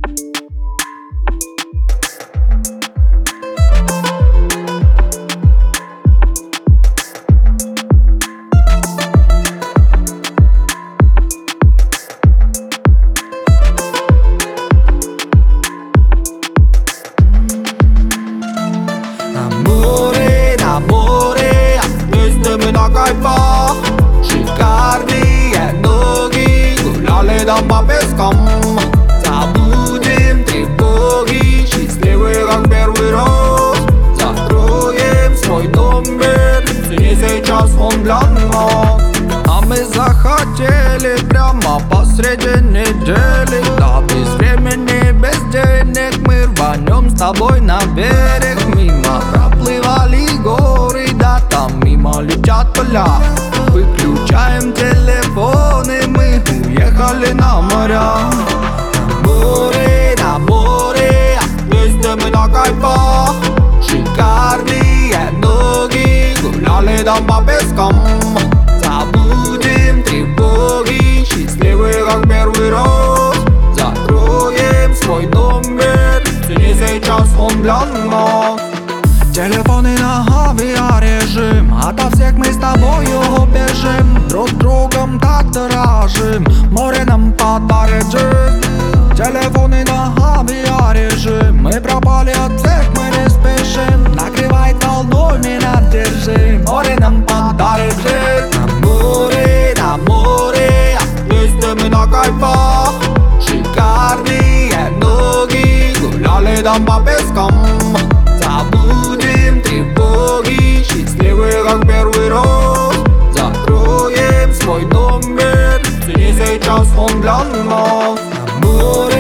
На кайфах, шикарные ноги, гуляли там по пескам. Забудем тревоги, счастливы как первый раз. Закроем свой номер, и сейчас он для нас. А мы захотели прямо посреди недели. Да без времени, без денег мы рванем с тобой на берег. Мимо проплывали горы, да там мимо летят поля. Выключаем телефоны, мы уехали на моря. На море, вместе мы на кайфах. Шикарные ноги, гуляли там по пескам. Забудем тревоги, счастливы как первый раз. Закроем свой номер, и сейчас он для нас. Телефоны на авиарежим, ото всех мы с тобою убежим. Друг другом так дорожим, море нам подарит жизнь. Телефоны на авиарежим, мы пропали от всех, мы не спешим. Накрывай волной, меня держи, море нам подарит жизнь. На море, вместе мы на кайфах. Шикарные ноги, гуляли там по пескам. Забудем тревоги, счастливы как первый раз. Закроем свой номер, и сейчас он для нас.